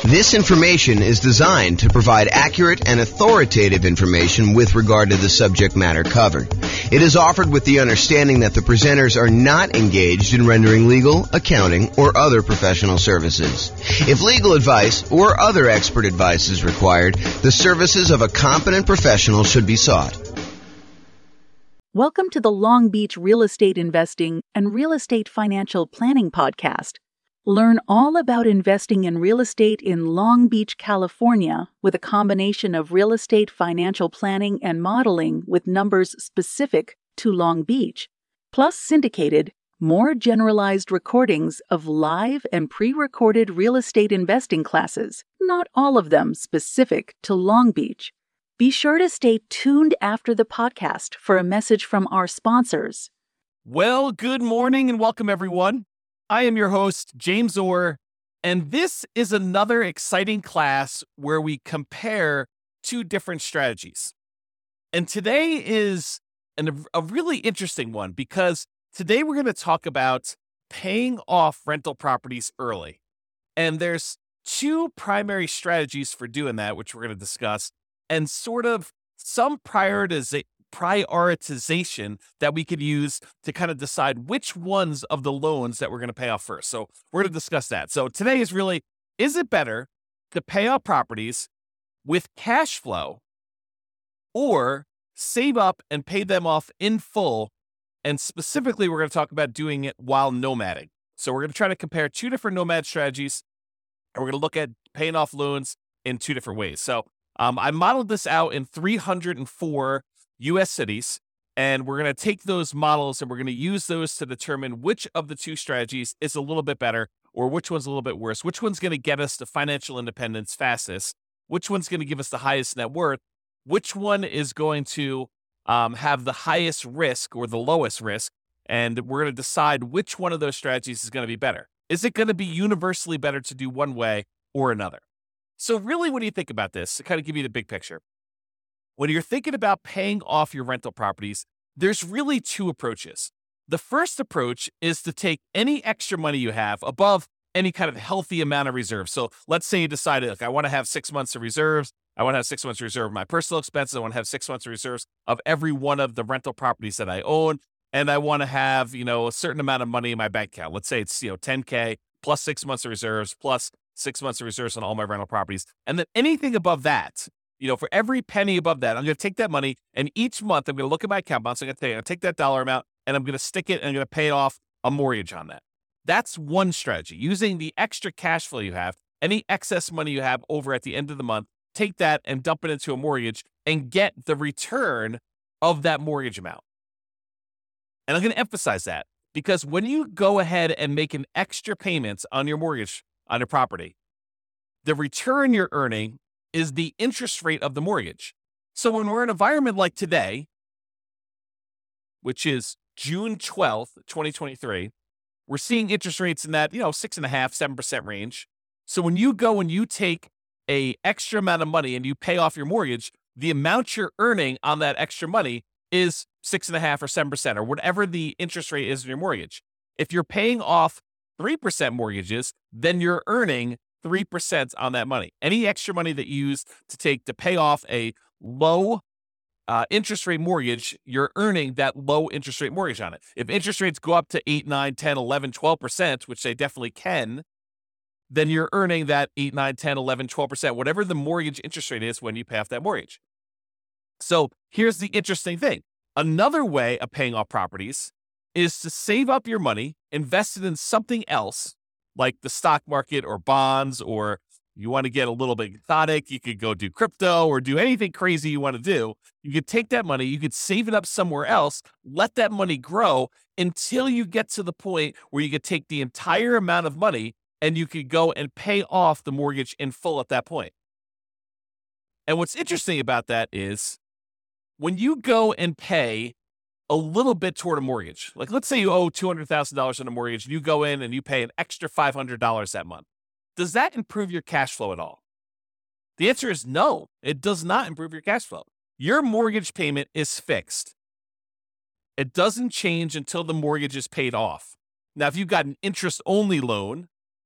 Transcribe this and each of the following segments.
This information is designed to provide accurate and authoritative information with regard to the subject matter covered. It is offered with the understanding that the presenters are not engaged in rendering legal, accounting, or other professional services. If legal advice or other expert advice is required, the services of a competent professional should be sought. Welcome to the Long Beach Real Estate Investing and Real Estate Financial Planning Podcast. Learn all about investing in real estate in Long Beach, California, with a combination of real estate financial planning and modeling with numbers specific to Long Beach, plus syndicated, more generalized recordings of live and pre-recorded real estate investing classes, not all of them specific to Long Beach. Be sure to stay tuned after the podcast for a message from our sponsors. Well, good morning and welcome, everyone. I am your host, James Orr, and this is another exciting class where we compare two different strategies. And today is a really interesting one because today we're going to talk about paying off rental properties early. And there's two primary strategies for doing that, which we're going to discuss, and sort of some prioritization that we could use to kind of decide which ones of the loans that we're going to pay off first. So we're going to discuss that. So today is really, is it better to pay off properties with cash flow or save up and pay them off in full? And specifically, we're going to talk about doing it while nomading. So we're going to try to compare two different nomad strategies, and we're going to look at paying off loans in two different ways. So I modeled this out in 304 U.S. cities, and we're going to take those models and we're going to use those to determine which of the two strategies is a little bit better or which one's a little bit worse, which one's going to get us to financial independence fastest, which one's going to give us the highest net worth, which one is going to have the highest risk or the lowest risk, and we're going to decide which one of those strategies is going to be better. Is it going to be universally better to do one way or another? So really, when you think about this, to kind of give you the big picture, when you're thinking about paying off your rental properties, there's really two approaches. The first approach is to take any extra money you have above any kind of healthy amount of reserves. So let's say you decided, look, I want to have 6 months of reserves. I want to have 6 months of reserve of my personal expenses. I want to have 6 months of reserves of every one of the rental properties that I own. And I want to have, a certain amount of money in my bank account. Let's say it's, $10K plus 6 months of reserves plus 6 months of reserves on all my rental properties. And then anything above that, for every penny above that, I'm going to take that money and each month I'm going to look at my account balance. I'm going to take that dollar amount and I'm going to stick it and I'm going to pay off a mortgage on that. That's one strategy. Using the extra cash flow you have, any excess money you have over at the end of the month, take that and dump it into a mortgage and get the return of that mortgage amount. And I'm going to emphasize that because when you go ahead and make an extra payment on your mortgage on your property, the return you're earning is the interest rate of the mortgage. So when we're in an environment like today, which is June 12th, 2023, we're seeing interest rates in that, 6.5%, 7% range. So when you go and you take a extra amount of money and you pay off your mortgage, the amount you're earning on that extra money is 6.5% or 7% or whatever the interest rate is in your mortgage. If you're paying off 3% mortgages, then you're earning 3% on that money. Any extra money that you use to pay off a low interest rate mortgage, you're earning that low interest rate mortgage on it. If interest rates go up to 8, 9, 10, 11, 12%, which they definitely can, then you're earning that 8, 9, 10, 11, 12%, whatever the mortgage interest rate is when you pay off that mortgage. So here's the interesting thing. Another way of paying off properties is to save up your money, invest it in something else, like the stock market or bonds, or you want to get a little bit exotic, you could go do crypto or do anything crazy you want to do. You could take that money, you could save it up somewhere else, let that money grow until you get to the point where you could take the entire amount of money and you could go and pay off the mortgage in full at that point. And what's interesting about that is when you go and pay a little bit toward a mortgage, like let's say you owe $200,000 on a mortgage and you go in and you pay an extra $500 that month. Does that improve your cash flow at all? The answer is no, it does not improve your cash flow. Your mortgage payment is fixed. It doesn't change until the mortgage is paid off. Now, if you've got an interest-only loan,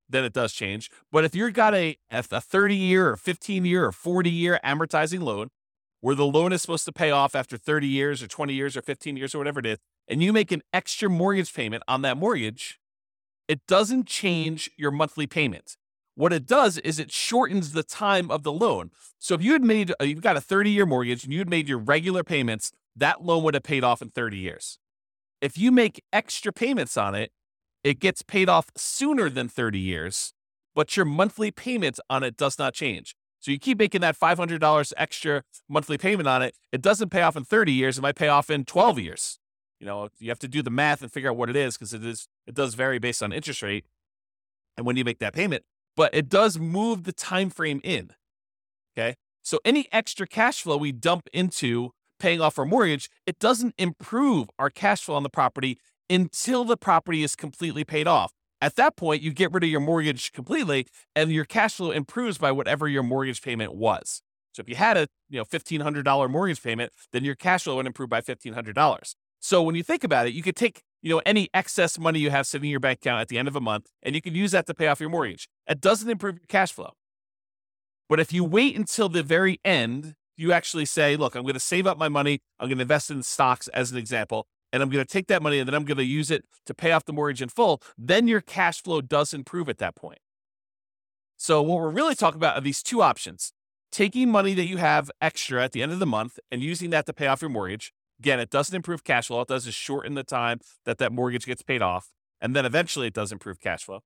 then it does change. But if you've got a 30-year or 15-year or 40-year amortizing loan, where the loan is supposed to pay off after 30 years or 20 years or 15 years or whatever it is, and you make an extra mortgage payment on that mortgage, it doesn't change your monthly payment. What it does is it shortens the time of the loan. So if you've got a 30-year mortgage and you had made your regular payments, that loan would have paid off in 30 years. If you make extra payments on it, it gets paid off sooner than 30 years, but your monthly payment on it does not change. So you keep making that $500 extra monthly payment on it. It doesn't pay off in 30 years. It might pay off in 12 years. You have to do the math and figure out what it is, because it does vary based on interest rate and when you make that payment, but it does move the time frame in. Okay. So any extra cash flow we dump into paying off our mortgage, it doesn't improve our cash flow on the property until the property is completely paid off. At that point, you get rid of your mortgage completely and your cash flow improves by whatever your mortgage payment was. So if you had a $1,500 mortgage payment, then your cash flow would improve by $1,500. So when you think about it, you could take any excess money you have sitting in your bank account at the end of a month, and you can use that to pay off your mortgage. It doesn't improve your cash flow. But if you wait until the very end, you actually say, look, I'm going to save up my money. I'm going to invest in stocks as an example, and I'm going to take that money and then I'm going to use it to pay off the mortgage in full. Then your cash flow does improve at that point. So what we're really talking about are these two options: taking money that you have extra at the end of the month and using that to pay off your mortgage. Again, it doesn't improve cash flow. All it does is shorten the time that mortgage gets paid off. And then eventually it does improve cash flow.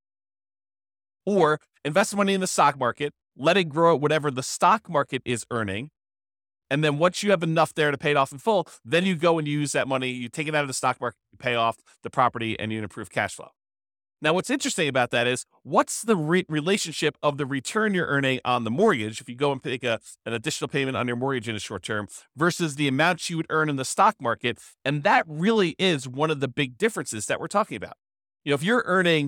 Or invest money in the stock market, let it grow at whatever the stock market is earning. And then once you have enough there to pay it off in full, then you go and use that money, you take it out of the stock market, you pay off the property, and you improve cash flow. Now, what's interesting about that is, what's the relationship of the return you're earning on the mortgage if you go and make an additional payment on your mortgage in the short term versus the amount you would earn in the stock market? And that really is one of the big differences that we're talking about. If you're earning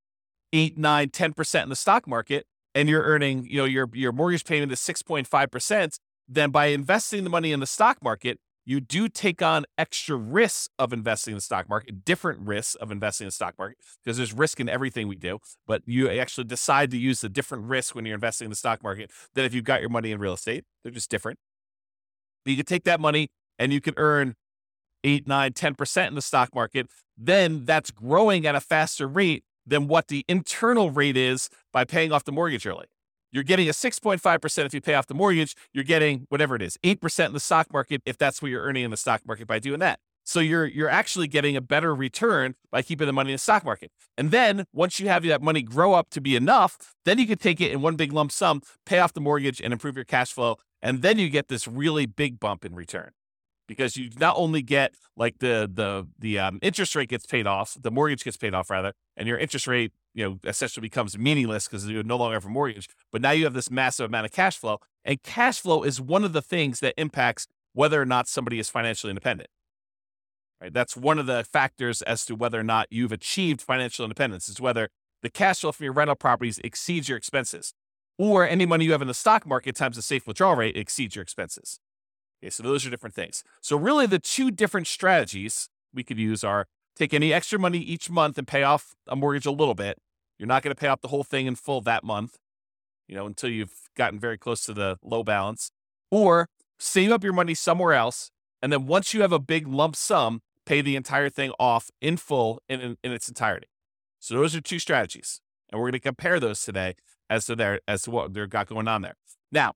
8, 9, 10% in the stock market and you're earning, your mortgage payment is 6.5%, then by investing the money in the stock market, you do take on extra risks of investing in the stock market, different risks of investing in the stock market, because there's risk in everything we do, but you actually decide to use the different risk when you're investing in the stock market than if you've got your money in real estate. They're just different. But you can take that money and you can earn 8, 9, 10% in the stock market. Then that's growing at a faster rate than what the internal rate is by paying off the mortgage early. You're getting a 6.5% if you pay off the mortgage. You're getting whatever it is, 8% in the stock market if that's what you're earning in the stock market by doing that. So you're actually getting a better return by keeping the money in the stock market. And then once you have that money grow up to be enough, then you can take it in one big lump sum, pay off the mortgage, and improve your cash flow. And then you get this really big bump in return, because you not only get like the interest rate gets paid off, the mortgage gets paid off rather, and your interest rate essentially becomes meaningless because you no longer have a mortgage. But now you have this massive amount of cash flow, and cash flow is one of the things that impacts whether or not somebody is financially independent. Right? That's one of the factors as to whether or not you've achieved financial independence, is whether the cash flow from your rental properties exceeds your expenses, or any money you have in the stock market times the safe withdrawal rate exceeds your expenses. Okay, so those are different things. So really the two different strategies we could use are take any extra money each month and pay off a mortgage a little bit. You're not going to pay off the whole thing in full that month, until you've gotten very close to the low balance, or save up your money somewhere else. And then once you have a big lump sum, pay the entire thing off in full in its entirety. So those are two strategies. And we're going to compare those today as to what they've got going on there. Now,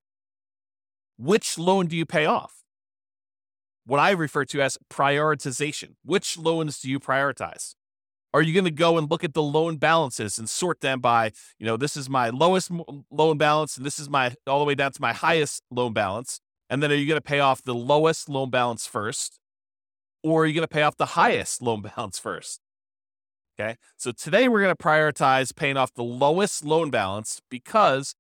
which loan do you pay off? What I refer to as prioritization. Which loans do you prioritize? Are you going to go and look at the loan balances and sort them by, this is my lowest loan balance and this is my all the way down to my highest loan balance? And then are you going to pay off the lowest loan balance first? Or are you going to pay off the highest loan balance first? Okay. So today we're going to prioritize paying off the lowest loan balance, because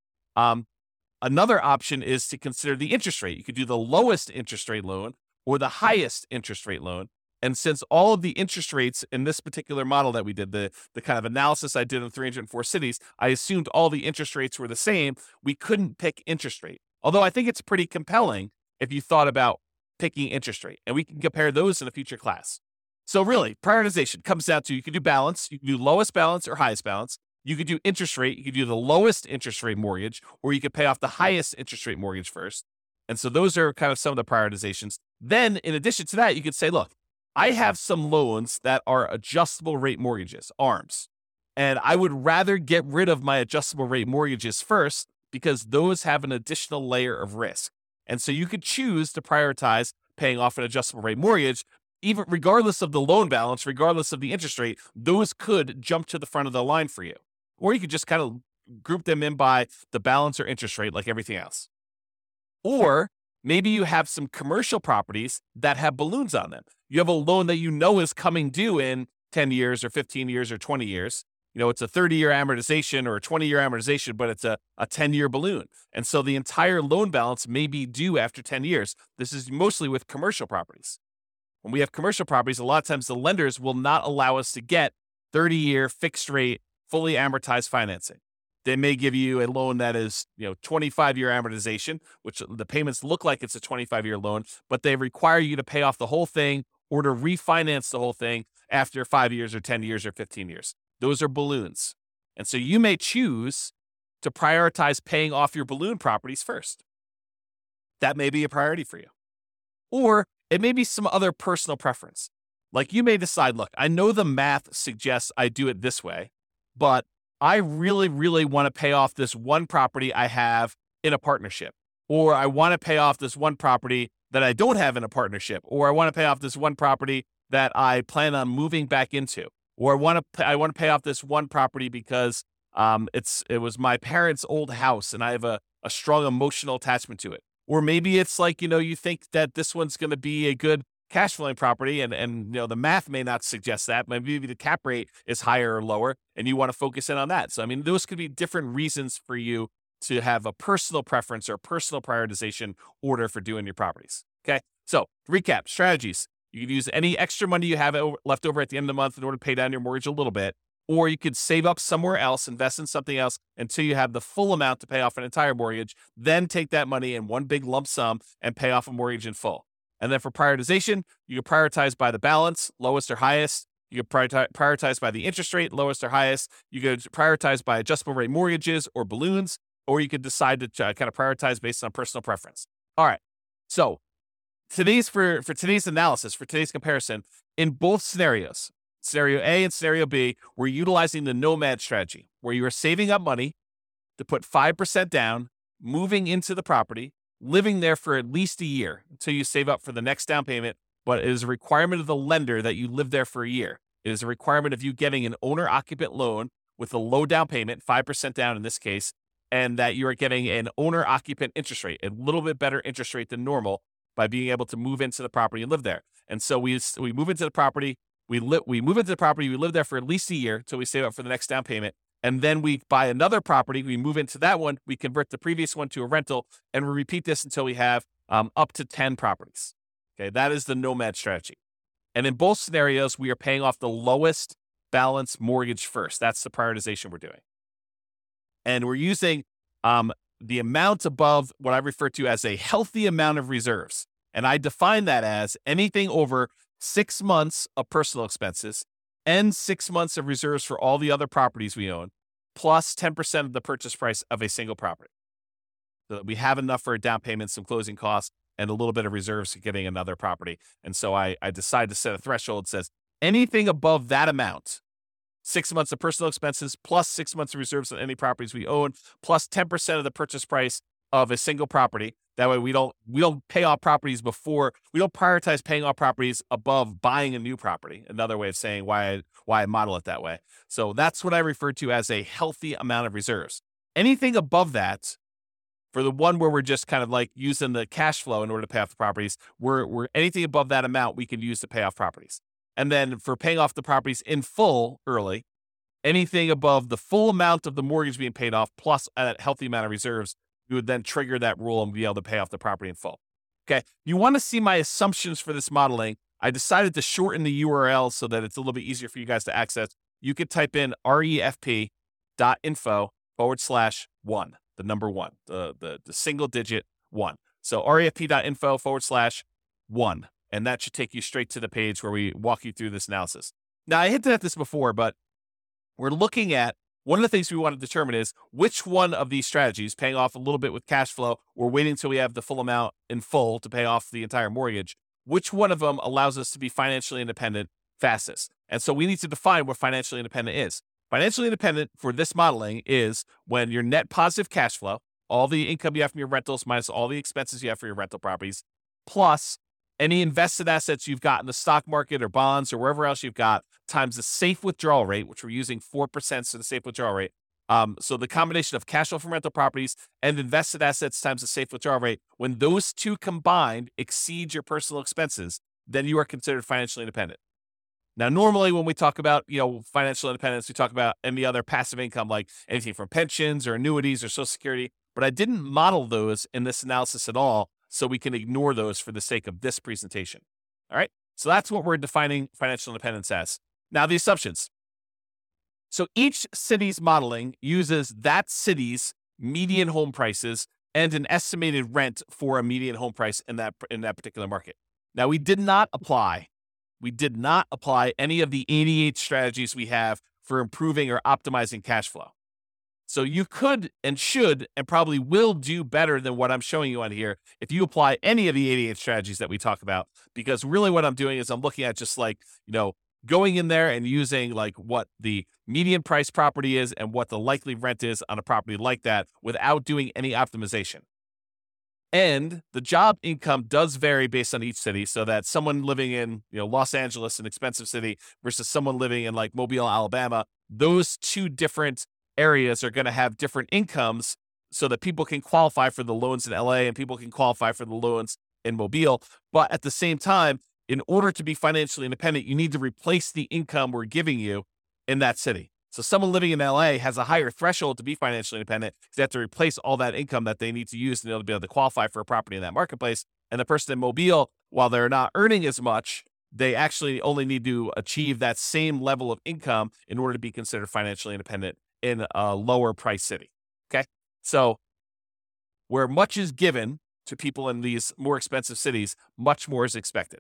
another option is to consider the interest rate. You could do the lowest interest rate loan or the highest interest rate loan. And since all of the interest rates in this particular model that we did, the kind of analysis I did in 304 cities, I assumed all the interest rates were the same. We couldn't pick interest rate. Although I think it's pretty compelling if you thought about picking interest rate. And we can compare those in a future class. So really, prioritization comes down to, you can do balance. You can do lowest balance or highest balance. You could do interest rate. You could do the lowest interest rate mortgage, or you could pay off the highest interest rate mortgage first. And so those are kind of some of the prioritizations. Then in addition to that, you could say, look, I have some loans that are adjustable rate mortgages, ARMs. And I would rather get rid of my adjustable rate mortgages first because those have an additional layer of risk. And so you could choose to prioritize paying off an adjustable rate mortgage, even regardless of the loan balance, regardless of the interest rate. Those could jump to the front of the line for you. Or you could just kind of group them in by the balance or interest rate like everything else. Or maybe you have some commercial properties that have balloons on them. You have a loan that you know is coming due in 10 years or 15 years or 20 years. You know, it's a 30-year amortization or a 20-year amortization, but it's a 10-year balloon. And so the entire loan balance may be due after 10 years. This is mostly with commercial properties. When we have commercial properties, a lot of times the lenders will not allow us to get 30-year fixed rate, fully amortized financing. They may give you a loan that is, 25-year amortization, which the payments look like it's a 25-year loan, but they require you to pay off the whole thing or to refinance the whole thing after 5 years or 10 years or 15 years. Those are balloons. And so you may choose to prioritize paying off your balloon properties first. That may be a priority for you. Or it may be some other personal preference. Like you may decide, look, I know the math suggests I do it this way, but I really, really want to pay off this one property I have in a partnership. Or I want to pay off this one property that I don't have in a partnership. Or I want to pay off this one property that I plan on moving back into. Or I want to pay off this one property because it was my parents' old house and I have a strong emotional attachment to it. Or maybe it's like, you think that this one's going to be a good cash flowing property and the math may not suggest that. Maybe the cap rate is higher or lower and you want to focus in on that. So, those could be different reasons for you to have a personal preference or personal prioritization order for doing your properties. Okay. So recap strategies. You could use any extra money you have left over at the end of the month in order to pay down your mortgage a little bit, or you could save up somewhere else, invest in something else until you have the full amount to pay off an entire mortgage, then take that money in one big lump sum and pay off a mortgage in full. And then for prioritization, you can prioritize by the balance, lowest or highest. You can prioritize by the interest rate, lowest or highest. You could prioritize by adjustable rate mortgages or balloons, or you could decide to kind of prioritize based on personal preference. All right. So for today's analysis, for today's comparison, in both scenarios, scenario A and scenario B, we're utilizing the nomad strategy, where you are saving up money to put 5% down, moving into the property, living there for at least a year until you save up for the next down payment. But it is a requirement of the lender that you live there for a year. It is a requirement of you getting an owner-occupant loan with a low down payment, 5% down in this case, and that you are getting an owner-occupant interest rate, a little bit better interest rate than normal, by being able to move into the property and live there. And so we move into the property, we move into the property, we live there for at least a year until we save up for the next down payment. And then we buy another property, we move into that one, we convert the previous one to a rental, and we repeat this until we have up to 10 properties. Okay, that is the nomad strategy. And in both scenarios, we are paying off the lowest balance mortgage first. That's the prioritization we're doing. And we're using the amount above what I refer to as a healthy amount of reserves. And I define that as anything over 6 months of personal expenses and 6 months of reserves for all the other properties we own, plus 10% of the purchase price of a single property. So that we have enough for a down payment, some closing costs, and a little bit of reserves for getting another property. And so I decided to set a threshold that says anything above that amount, 6 months of personal expenses, plus 6 months of reserves on any properties we own, plus 10% of the purchase price of a single property. That way we don't pay off properties before, we don't prioritize paying off properties above buying a new property. Another way of saying why I model it that way. So that's what I refer to as a healthy amount of reserves. Anything above that, for the one where we're just kind of like using the cash flow in order to pay off the properties, we're anything above that amount we can use to pay off properties. And then for paying off the properties in full early, anything above the full amount of the mortgage being paid off plus a healthy amount of reserves, you would then trigger that rule and be able to pay off the property in full. Okay. You want to see my assumptions for this modeling. I decided to shorten the URL so that it's a little bit easier for you guys to access. You could type in refp.info/1, the number one, the single digit 1. So refp.info/1. And that should take you straight to the page where we walk you through this analysis. Now, I hinted at this before, but we're looking at one of the things we want to determine is which one of these strategies, paying off a little bit with cash flow or waiting until we have the full amount in full to pay off the entire mortgage, which one of them allows us to be financially independent fastest. And so we need to define what financially independent is. Financially independent for this modeling is when your net positive cash flow, all the income you have from your rentals minus all the expenses you have for your rental properties, plus any invested assets you've got in the stock market or bonds or wherever else you've got, times the safe withdrawal rate, which we're using 4% for the safe withdrawal rate. So the combination of cash flow from rental properties and invested assets times the safe withdrawal rate, when those two combined exceed your personal expenses, then you are considered financially independent. Now, normally when we talk about, financial independence, we talk about any other passive income, like anything from pensions or annuities or Social Security, but I didn't model those in this analysis at all, so we can ignore those for the sake of this presentation. All right. So that's what we're defining financial independence as. Now, the assumptions. So each city's modeling uses that city's median home prices and an estimated rent for a median home price in that particular market. Now, we did not apply any of the 88 strategies we have for improving or optimizing cash flow. So you could and should and probably will do better than what I'm showing you on here if you apply any of the 88 strategies that we talk about, because really what I'm doing is I'm looking at just going in there and using what the median price property is and what the likely rent is on a property like that without doing any optimization. And the job income does vary based on each city, so that someone living in Los Angeles, an expensive city, versus someone living in Mobile, Alabama, those two different areas are going to have different incomes so that people can qualify for the loans in LA and people can qualify for the loans in Mobile. But at the same time, in order to be financially independent, you need to replace the income we're giving you in that city. So someone living in LA has a higher threshold to be financially independent because they have to replace all that income that they need to use in order to be able to qualify for a property in that marketplace. And the person in Mobile, while they're not earning as much, they actually only need to achieve that same level of income in order to be considered financially independent in a lower price city. Okay. So where much is given to people in these more expensive cities, much more is expected.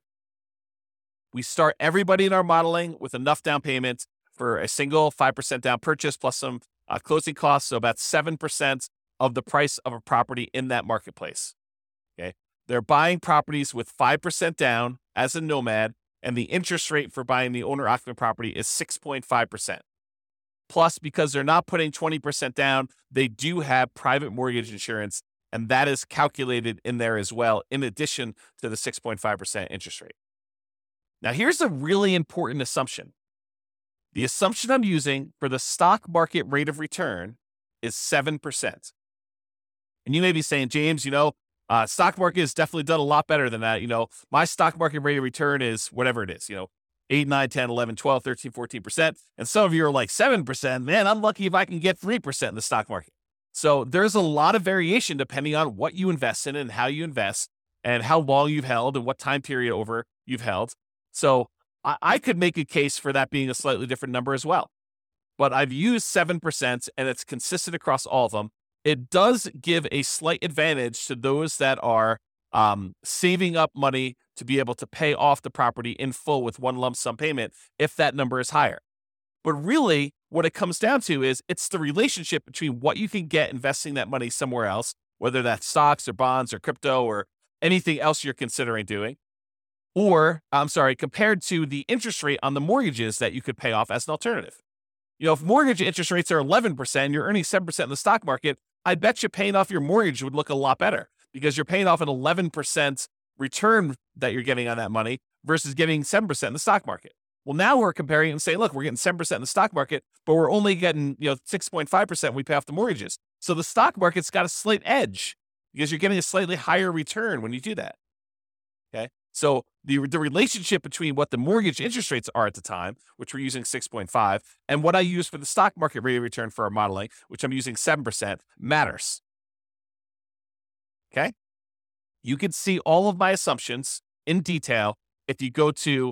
We start everybody in our modeling with enough down payment for a single 5% down purchase plus some closing costs. So about 7% of the price of a property in that marketplace. Okay. They're buying properties with 5% down as a nomad, and the interest rate for buying the owner occupant property is 6.5%. Plus, because they're not putting 20% down, they do have private mortgage insurance, and that is calculated in there as well, in addition to the 6.5% interest rate. Now, here's a really important assumption. The assumption I'm using for the stock market rate of return is 7%. And you may be saying, James, stock market has definitely done a lot better than that. My stock market rate of return is whatever it is, 8, 9, 10, 11, 12, 13, 14%. And some of you are like 7%. Man, I'm lucky if I can get 3% in the stock market. So there's a lot of variation depending on what you invest in and how you invest and how long you've held and what time period over you've held. So I could make a case for that being a slightly different number as well. But I've used 7% and it's consistent across all of them. It does give a slight advantage to those that are saving up money to be able to pay off the property in full with one lump sum payment if that number is higher. But really, what it comes down to is it's the relationship between what you can get investing that money somewhere else, whether that's stocks or bonds or crypto or anything else you're considering doing, compared to the interest rate on the mortgages that you could pay off as an alternative. If mortgage interest rates are 11% and you're earning 7% in the stock market, I bet you paying off your mortgage would look a lot better because you're paying off an 11% return that you're getting on that money versus getting 7% in the stock market. Well, now we're comparing and saying, look, we're getting 7% in the stock market, but we're only getting 6.5% when we pay off the mortgages. So the stock market's got a slight edge because you're getting a slightly higher return when you do that. Okay. So the relationship between what the mortgage interest rates are at the time, which we're using 6.5, and what I use for the stock market rate of return for our modeling, which I'm using 7%, matters. Okay? You can see all of my assumptions in detail if you go to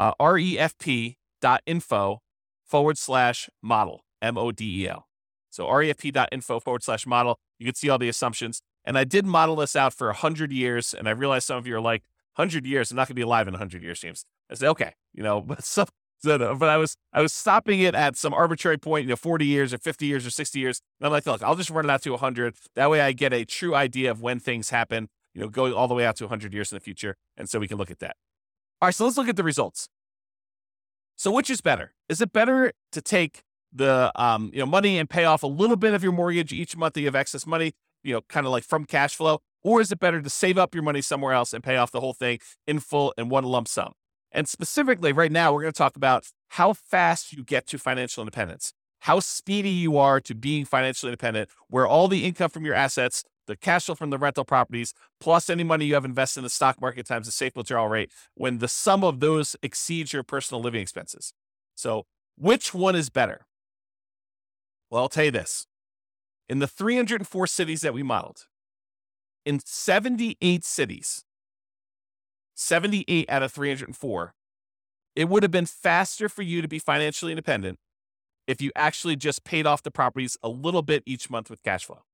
refp.info/model, MODEL. So refp.info/model, you can see all the assumptions. And I did model this out for 100 years, and I realize some of you are like, 100 years, I'm not going to be alive in 100 years, James. I say, okay, but But I was stopping it at some arbitrary point, 40 years or 50 years or 60 years. And I'm like, look, I'll just run it out to 100. That way I get a true idea of when things happen, going all the way out to 100 years in the future. And so we can look at that. All right, so let's look at the results. So which is better? Is it better to take the money and pay off a little bit of your mortgage each month that you have excess money, kind of like from cash flow? Or is it better to save up your money somewhere else and pay off the whole thing in full in one lump sum? And specifically right now, we're going to talk about how fast you get to financial independence, how speedy you are to being financially independent, where all the income from your assets, the cash flow from the rental properties, plus any money you have invested in the stock market times the safe withdrawal rate, when the sum of those exceeds your personal living expenses. So which one is better? Well, I'll tell you this. In the 304 cities that we modeled, in 78 cities, 78 out of 304, it would have been faster for you to be financially independent if you actually just paid off the properties a little bit each month with cash flow.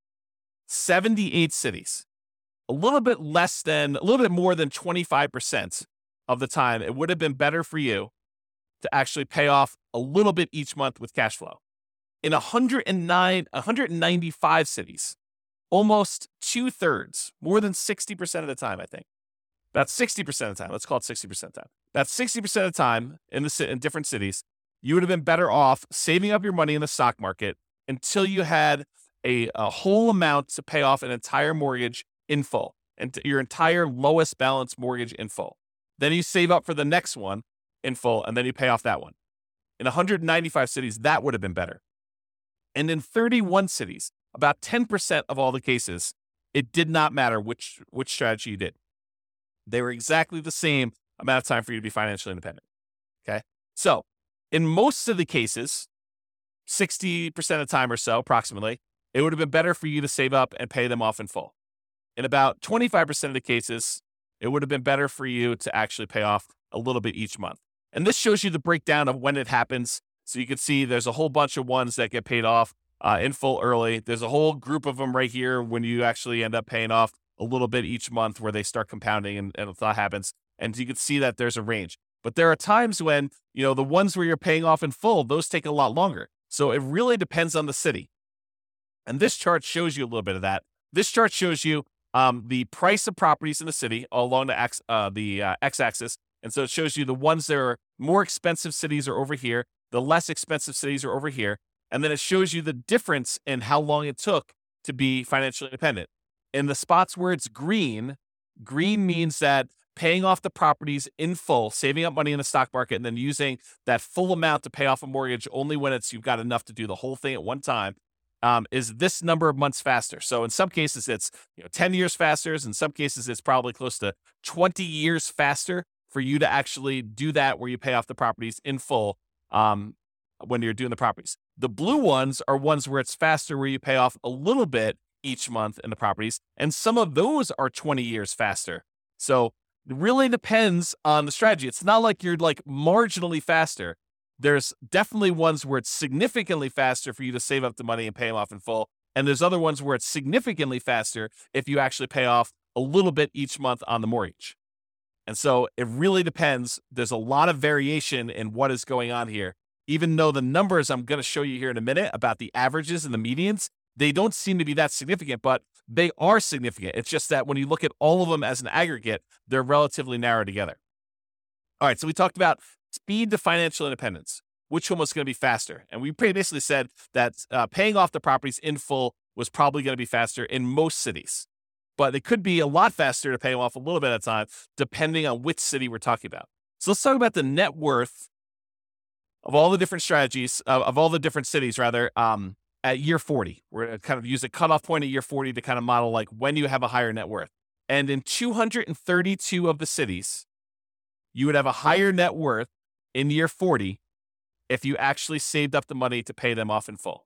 78 cities, a little bit more than 25% of the time, it would have been better for you to actually pay off a little bit each month with cash flow. In 195 cities, almost 2/3, more than 60% of the time, I think. About 60% of the time, let's call it 60% of the time. About 60% of the time in different cities, you would have been better off saving up your money in the stock market until you had a whole amount to pay off an entire mortgage in full, and your entire lowest balance mortgage in full. Then you save up for the next one in full, and then you pay off that one. In 195 cities, that would have been better. And in 31 cities, about 10% of all the cases, it did not matter which strategy you did. They were exactly the same amount of time for you to be financially independent. Okay. So in most of the cases, 60% of the time or so, approximately, it would have been better for you to save up and pay them off in full. In about 25% of the cases, it would have been better for you to actually pay off a little bit each month. And this shows you the breakdown of when it happens. So you can see there's a whole bunch of ones that get paid off in full early. There's a whole group of them right here when you actually end up paying off a little bit each month where they start compounding and that happens. And you can see that there's a range. But there are times when, the ones where you're paying off in full, those take a lot longer. So it really depends on the city. And this chart shows you a little bit of that. This chart shows you the price of properties in the city along the x-axis. And so it shows you the ones that are more expensive cities are over here. The less expensive cities are over here. And then it shows you the difference in how long it took to be financially independent. In the spots where it's green means that paying off the properties in full, saving up money in the stock market, and then using that full amount to pay off a mortgage only when you've got enough to do the whole thing at one time, is this number of months faster. So in some cases, it's 10 years faster. In some cases, it's probably close to 20 years faster for you to actually do that where you pay off the properties in full when you're doing the properties. The blue ones are ones where it's faster, where you pay off a little bit each month in the properties. And some of those are 20 years faster. So it really depends on the strategy. It's not like you're like marginally faster. There's definitely ones where it's significantly faster for you to save up the money and pay them off in full. And there's other ones where it's significantly faster if you actually pay off a little bit each month on the mortgage. And so it really depends. There's a lot of variation in what is going on here. Even though the numbers I'm going to show you here in a minute about the averages and the medians, they don't seem to be that significant, but they are significant. It's just that when you look at all of them as an aggregate, they're relatively narrow together. All right, so we talked about speed to financial independence. Which one was going to be faster? And we basically said that paying off the properties in full was probably going to be faster in most cities. But it could be a lot faster to pay them off a little bit at a time, depending on which city we're talking about. So let's talk about the net worth of all the different strategies, of all the different cities, rather, at year 40. We're going to kind of use a cutoff point at year 40 to kind of model like when you have a higher net worth. And in 232 of the cities, you would have a higher net worth in year 40 if you actually saved up the money to pay them off in full.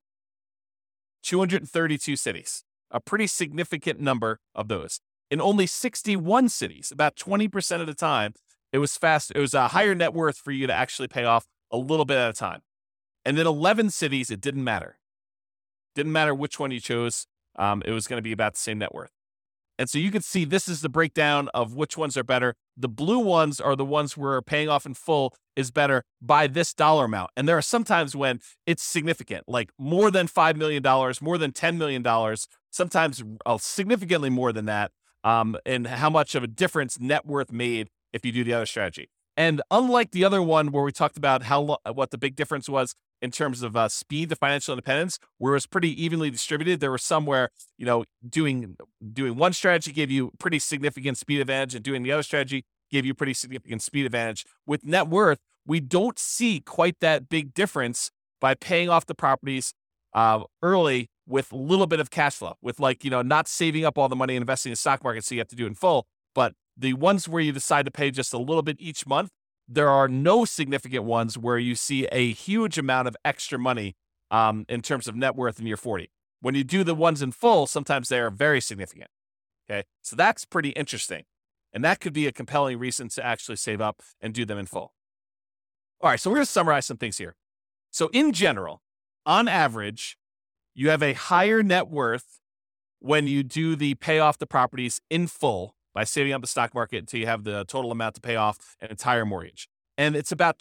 232 cities, a pretty significant number of those. In only 61 cities, about 20% of the time, it was a higher net worth for you to actually pay off a little bit at a time. And in 11 cities, it didn't matter. Didn't matter which one you chose. It was going to be about the same net worth. And so you can see this is the breakdown of which ones are better. The blue ones are the ones where paying off in full is better by this dollar amount. And there are some times when it's significant, like more than $5 million, more than $10 million, sometimes significantly more than that, and how much of a difference net worth made if you do the other strategy. And unlike the other one where we talked about what the big difference was in terms of speed to financial independence, where it was pretty evenly distributed, there were some where, doing one strategy gave you pretty significant speed advantage and doing the other strategy gave you pretty significant speed advantage. With net worth, we don't see quite that big difference by paying off the properties early with a little bit of cash flow, with not saving up all the money and investing in the stock market so you have to do it in full. But the ones where you decide to pay just a little bit each month, there are no significant ones where you see a huge amount of extra money in terms of net worth in year 40. When you do the ones in full, sometimes they are very significant. Okay, so that's pretty interesting. And that could be a compelling reason to actually save up and do them in full. All right, so we're going to summarize some things here. So in general, on average, you have a higher net worth when you do the pay off the properties in full by saving up the stock market until you have the total amount to pay off an entire mortgage. And it's about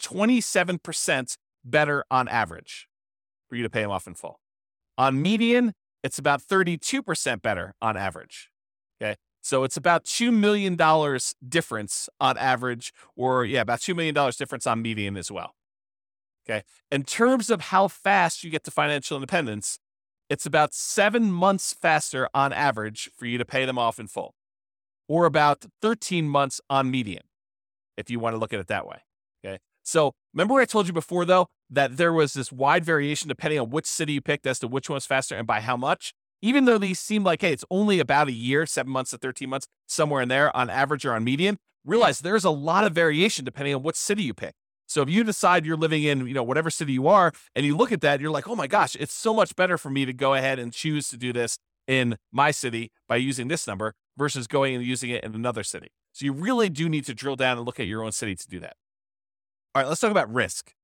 27% better on average for you to pay them off in full. On median, it's about 32% better on average. Okay. So it's about $2 million difference on average, or about $2 million difference on median as well. Okay. In terms of how fast you get to financial independence, it's about 7 months faster on average for you to pay them off in full, or about 13 months on median, if you want to look at it that way. Okay. So remember what I told you before, though, that there was this wide variation depending on which city you picked as to which one's faster and by how much? Even though these seem like, hey, it's only about a year, 7 months to 13 months, somewhere in there on average or on median, realize there's a lot of variation depending on what city you pick. So if you decide you're living in, whatever city you are, and you look at that, you're like, oh my gosh, it's so much better for me to go ahead and choose to do this in my city by using this number versus going and using it in another city. So you really do need to drill down and look at your own city to do that. All right, let's talk about risk.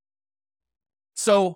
So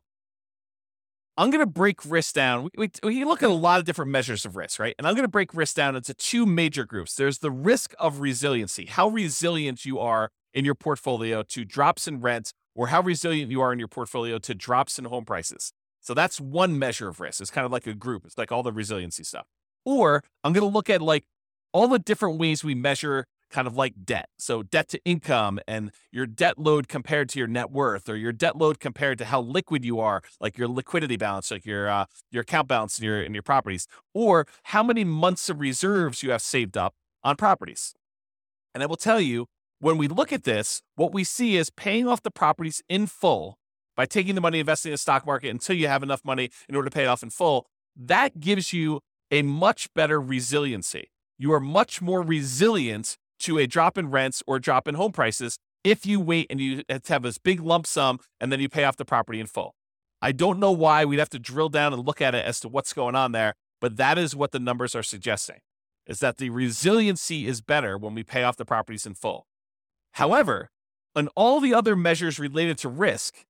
I'm going to break risk down. We look at a lot of different measures of risk, right? And I'm going to break risk down into two major groups. There's the risk of resiliency, how resilient you are in your portfolio to drops in rent, or how resilient you are in your portfolio to drops in home prices. So that's one measure of risk. It's kind of like a group. It's like all the resiliency stuff. Or I'm going to look at like all the different ways we measure kind of like debt. So debt to income and your debt load compared to your net worth, or your debt load compared to how liquid you are, like your liquidity balance, like your account balance in your properties, or how many months of reserves you have saved up on properties. And I will tell you, when we look at this, what we see is paying off the properties in full by taking the money, investing in the stock market until you have enough money in order to pay it off in full. That gives you a much better resiliency. You are much more resilient to a drop in rents or drop in home prices if you wait and you have this big lump sum and then you pay off the property in full. I don't know why. We'd have to drill down and look at it as to what's going on there, but that is what the numbers are suggesting, is that the resiliency is better when we pay off the properties in full. However, on all the other measures related to risk,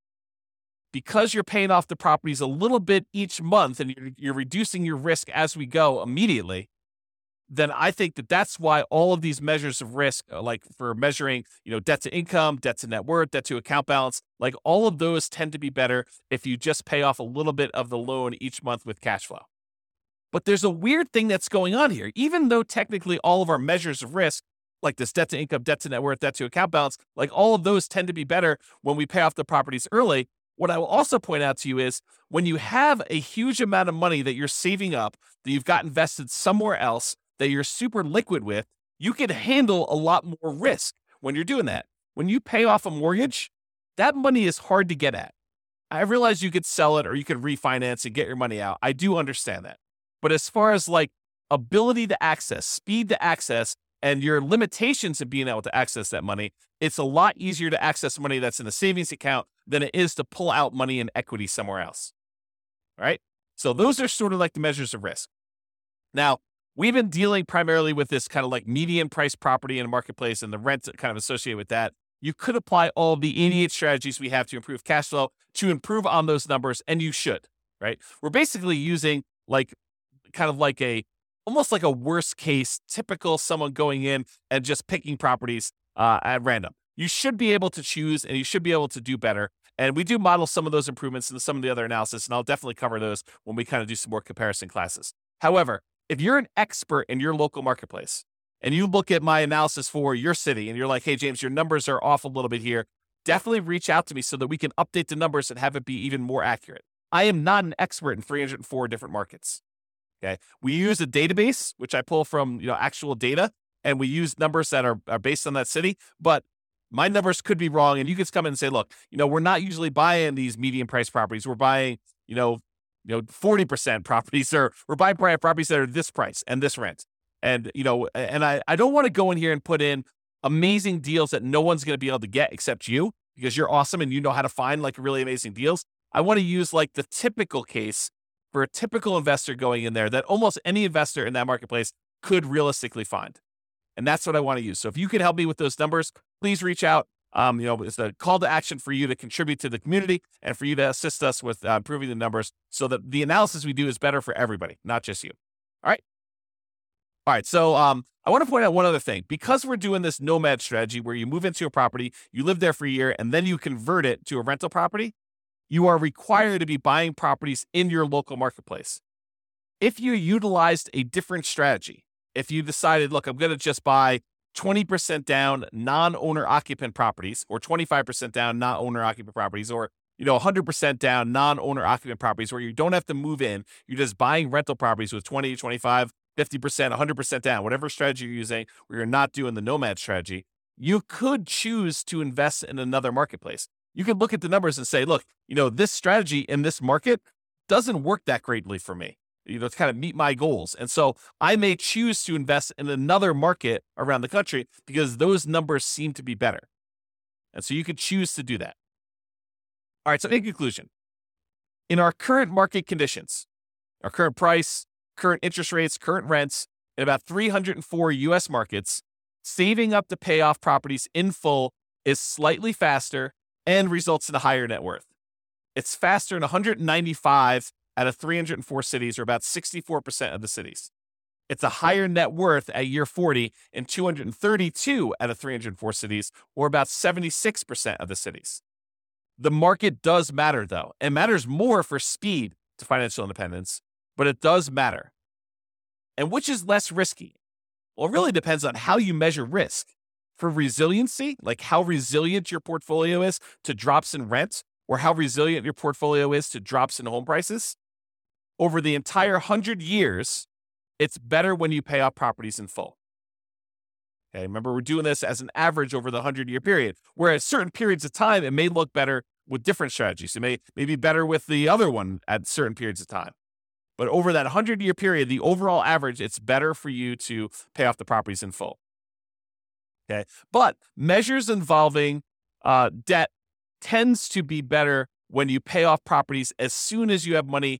because you're paying off the properties a little bit each month and you're reducing your risk as we go immediately, then I think that that's why all of these measures of risk, like for measuring, debt to income, debt to net worth, debt to account balance, like all of those tend to be better if you just pay off a little bit of the loan each month with cash flow. But there's a weird thing that's going on here. Even though technically all of our measures of risk, like this debt to income, debt to net worth, debt to account balance, like all of those tend to be better when we pay off the properties early. What I will also point out to you is when you have a huge amount of money that you're saving up, that you've got invested somewhere else, that you're super liquid with, you can handle a lot more risk when you're doing that. When you pay off a mortgage, that money is hard to get at. I realize you could sell it or you could refinance and get your money out. I do understand that. But as far as like ability to access, speed to access, and your limitations in being able to access that money, it's a lot easier to access money that's in a savings account than it is to pull out money in equity somewhere else. All right? So those are sort of like the measures of risk. Now, we've been dealing primarily with this kind of like median price property in a marketplace and the rent kind of associated with that. You could apply all the 88 strategies we have to improve cash flow to improve on those numbers, and you should, right? We're basically using like kind of like a almost like a worst case, typical someone going in and just picking properties at random. You should be able to choose and you should be able to do better. And we do model some of those improvements in some of the other analysis, and I'll definitely cover those when we kind of do some more comparison classes. However, if you're an expert in your local marketplace and you look at my analysis for your city and you're like, hey, James, your numbers are off a little bit here, definitely reach out to me so that we can update the numbers and have it be even more accurate. I am not an expert in 304 different markets. Okay. We use a database, which I pull from, actual data, and we use numbers that are based on that city, but my numbers could be wrong. And you can come in and say, look, we're not usually buying these medium price properties. We're buying, 40% properties, or we're buying properties that are this price and this rent. And, and I don't want to go in here and put in amazing deals that no one's going to be able to get except you, because you're awesome and you know how to find like really amazing deals. I want to use like the typical case for a typical investor going in there that almost any investor in that marketplace could realistically find. And that's what I want to use. So if you could help me with those numbers, please reach out. It's a call to action for you to contribute to the community and for you to assist us with improving the numbers so that the analysis we do is better for everybody, not just you. All right. So I want to point out one other thing. Because we're doing this nomad strategy where you move into a property, you live there for a year, and then you convert it to a rental property, you are required to be buying properties in your local marketplace. If you utilized a different strategy, if you decided, look, I'm going to just buy 20% down non-owner occupant properties, or 25% down non-owner occupant properties, or 100% down non-owner occupant properties where you don't have to move in, you're just buying rental properties with 20, 25, 50%, 100% down, whatever strategy you're using, where you're not doing the nomad strategy, you could choose to invest in another marketplace. You could look at the numbers and say, look, this strategy in this market doesn't work that greatly for me. To kind of meet my goals. And so I may choose to invest in another market around the country because those numbers seem to be better. And so you could choose to do that. All right. So in conclusion, in our current market conditions, our current price, current interest rates, current rents, in about 304 US markets, saving up to pay off properties in full is slightly faster and results in a higher net worth. It's faster in 195 out of 304 cities, or about 64% of the cities. It's a higher net worth at year 40 in 232 out of 304 cities, or about 76% of the cities. The market does matter, though. It matters more for speed to financial independence, but it does matter. And which is less risky? Well, it really depends on how you measure risk. For resiliency, like how resilient your portfolio is to drops in rent, or how resilient your portfolio is to drops in home prices, over the entire 100 years, it's better when you pay off properties in full. Okay, remember, we're doing this as an average over the 100-year period, where at certain periods of time, it may look better with different strategies. It may be better with the other one at certain periods of time. But over that 100-year period, the overall average, it's better for you to pay off the properties in full. Okay, but measures involving debt tends to be better when you pay off properties as soon as you have money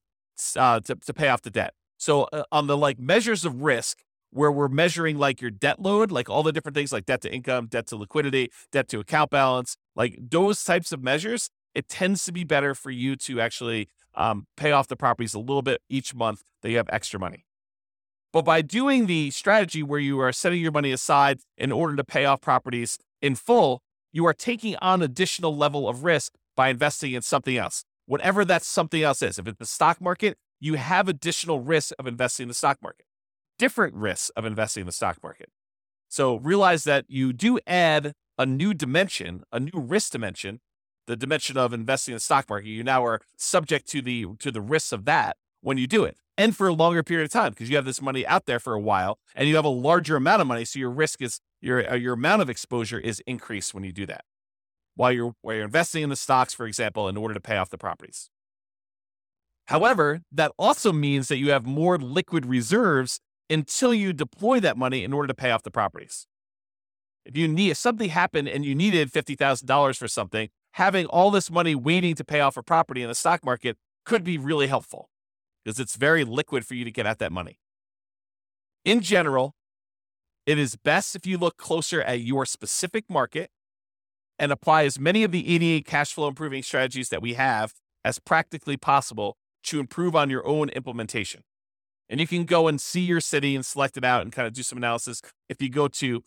to pay off the debt. So on the measures of risk, where we're measuring your debt load, all the different things like debt to income, debt to liquidity, debt to account balance, those types of measures, it tends to be better for you to actually pay off the properties a little bit each month that you have extra money. But by doing the strategy where you are setting your money aside in order to pay off properties in full, you are taking on additional level of risk by investing in something else. Whatever that something else is. If it's the stock market, you have additional risks of investing in the stock market, different risks of investing in the stock market. So realize that you do add a new dimension, a new risk dimension, the dimension of investing in the stock market. You now are subject to the risks of that when you do it, and for a longer period of time, because you have this money out there for a while and you have a larger amount of money. So your risk is your amount of exposure is increased when you do that. While you're investing in the stocks, for example, in order to pay off the properties. However, that also means that you have more liquid reserves until you deploy that money in order to pay off the properties. If something happened and you needed $50,000 for something, having all this money waiting to pay off a property in the stock market could be really helpful because it's very liquid for you to get at that money. In general, it is best if you look closer at your specific market and apply as many of the 88 cash flow improving strategies that we have as practically possible to improve on your own implementation. And you can go and see your city and select it out and kind of do some analysis. If you go to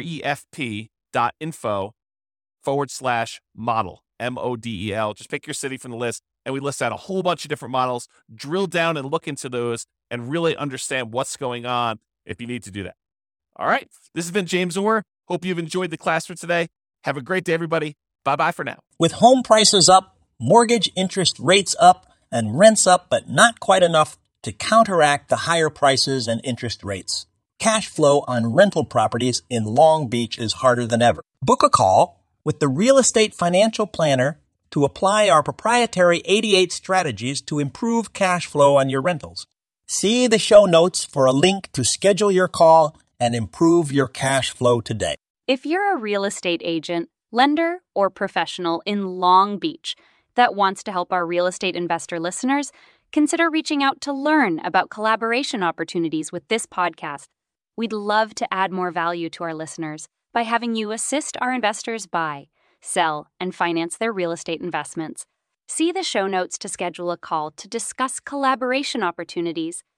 refp.info/model, MODEL, just pick your city from the list. And we list out a whole bunch of different models, drill down and look into those and really understand what's going on if you need to do that. All right. This has been James Orr. Hope you've enjoyed the class for today. Have a great day, everybody. Bye-bye for now. With home prices up, mortgage interest rates up, and rents up, but not quite enough to counteract the higher prices and interest rates, cash flow on rental properties in Long Beach is harder than ever. Book a call with the Real Estate Financial Planner to apply our proprietary 88 strategies to improve cash flow on your rentals. See the show notes for a link to schedule your call and improve your cash flow today. If you're a real estate agent, lender, or professional in Long Beach that wants to help our real estate investor listeners, consider reaching out to learn about collaboration opportunities with this podcast. We'd love to add more value to our listeners by having you assist our investors buy, sell, and finance their real estate investments. See the show notes to schedule a call to discuss collaboration opportunities